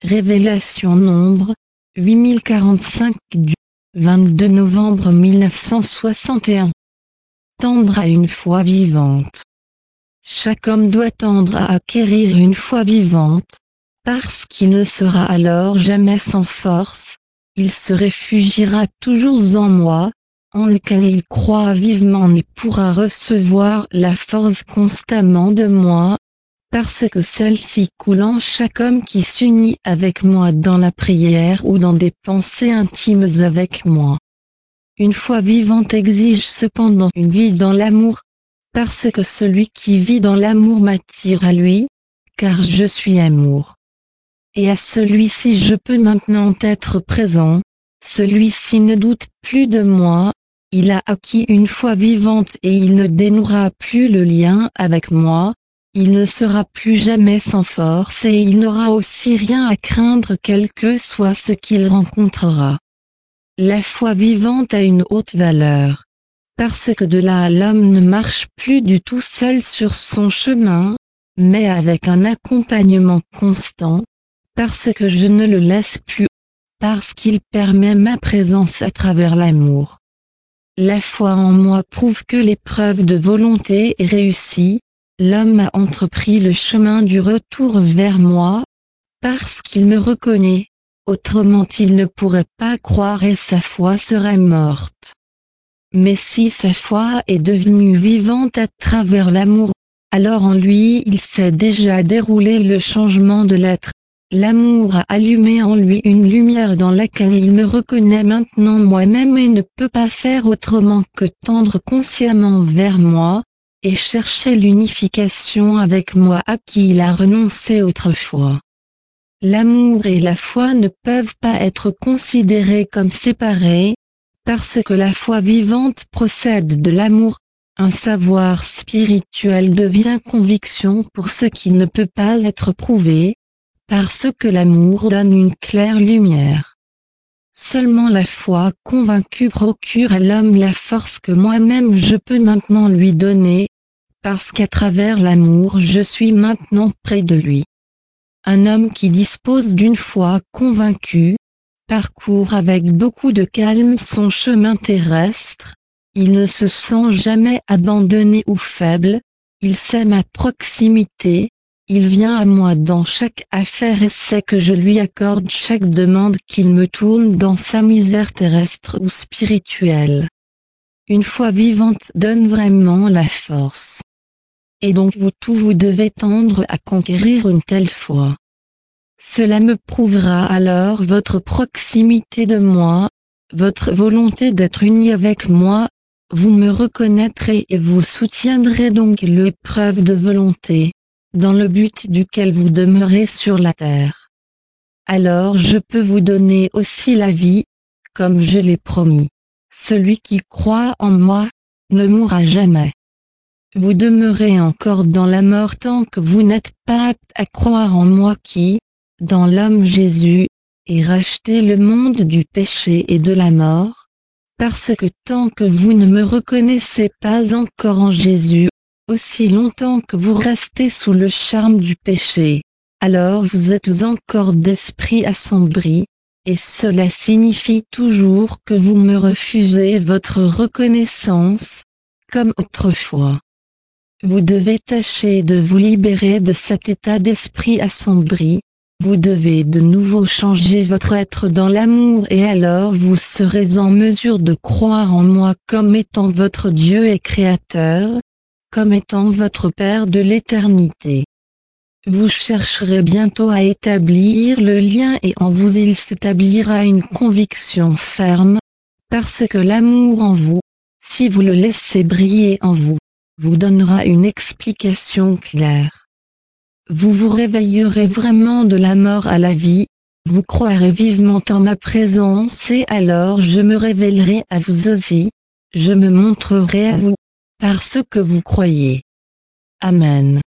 Révélation Nombre, 8045 du 22 novembre 1961. Tendre à une foi vivante. Chaque homme doit tendre à acquérir une foi vivante, parce qu'il ne sera alors jamais sans force, il se réfugiera toujours en moi, en lequel il croit vivement et pourra recevoir la force constamment de moi, parce que celle-ci coule en chaque homme qui s'unit avec moi dans la prière ou dans des pensées intimes avec moi. Une foi vivante exige cependant une vie dans l'amour, parce que celui qui vit dans l'amour m'attire à lui, car je suis amour. Et à celui-ci je peux maintenant être présent, celui-ci ne doute plus de moi, il a acquis une foi vivante et il ne dénouera plus le lien avec moi, il ne sera plus jamais sans force et il n'aura aussi rien à craindre quel que soit ce qu'il rencontrera. La foi vivante a une haute valeur, parce que de là l'homme ne marche plus du tout seul sur son chemin, mais avec un accompagnement constant, parce que je ne le laisse plus, parce qu'il permet ma présence à travers l'amour. La foi en moi prouve que l'épreuve de volonté est réussie, l'homme a entrepris le chemin du retour vers moi, parce qu'il me reconnaît, autrement il ne pourrait pas croire et sa foi serait morte. Mais si sa foi est devenue vivante à travers l'amour, alors en lui il s'est déjà déroulé le changement de l'être. L'amour a allumé en lui une lumière dans laquelle il me reconnaît maintenant moi-même et ne peut pas faire autrement que tendre consciemment vers moi, et chercher l'unification avec moi à qui il a renoncé autrefois. L'amour et la foi ne peuvent pas être considérés comme séparés, parce que la foi vivante procède de l'amour. Un savoir spirituel devient conviction pour ce qui ne peut pas être prouvé, parce que l'amour donne une claire lumière. Seulement la foi convaincue procure à l'homme la force que moi-même je peux maintenant lui donner, parce qu'à travers l'amour je suis maintenant près de lui. Un homme qui dispose d'une foi convaincue, parcourt avec beaucoup de calme son chemin terrestre, il ne se sent jamais abandonné ou faible, il sait ma proximité, il vient à moi dans chaque affaire et sait que je lui accorde chaque demande qu'il me tourne dans sa misère terrestre ou spirituelle. Une foi vivante donne vraiment la force. Et donc vous devez tendre à conquérir une telle foi. Cela me prouvera alors votre proximité de moi, votre volonté d'être uni avec moi, vous me reconnaîtrez et vous soutiendrez donc l'épreuve de volonté, dans le but duquel vous demeurez sur la terre. Alors je peux vous donner aussi la vie, comme je l'ai promis. Celui qui croit en moi, ne mourra jamais. Vous demeurez encore dans la mort tant que vous n'êtes pas apte à croire en moi qui, dans l'homme Jésus, ai racheté le monde du péché et de la mort, parce que tant que vous ne me reconnaissez pas encore en Jésus, aussi longtemps que vous restez sous le charme du péché, alors vous êtes encore d'esprit assombri, et cela signifie toujours que vous me refusez votre reconnaissance, comme autrefois. Vous devez tâcher de vous libérer de cet état d'esprit assombri, vous devez de nouveau changer votre être dans l'amour et alors vous serez en mesure de croire en moi comme étant votre Dieu et Créateur, comme étant votre Père de l'éternité. Vous chercherez bientôt à établir le lien et en vous il s'établira une conviction ferme, parce que l'amour en vous, si vous le laissez briller en vous, vous donnera une explication claire. Vous vous réveillerez vraiment de la mort à la vie, vous croirez vivement en ma présence et alors je me révélerai à vous aussi, je me montrerai à vous, parce que vous croyez. Amen.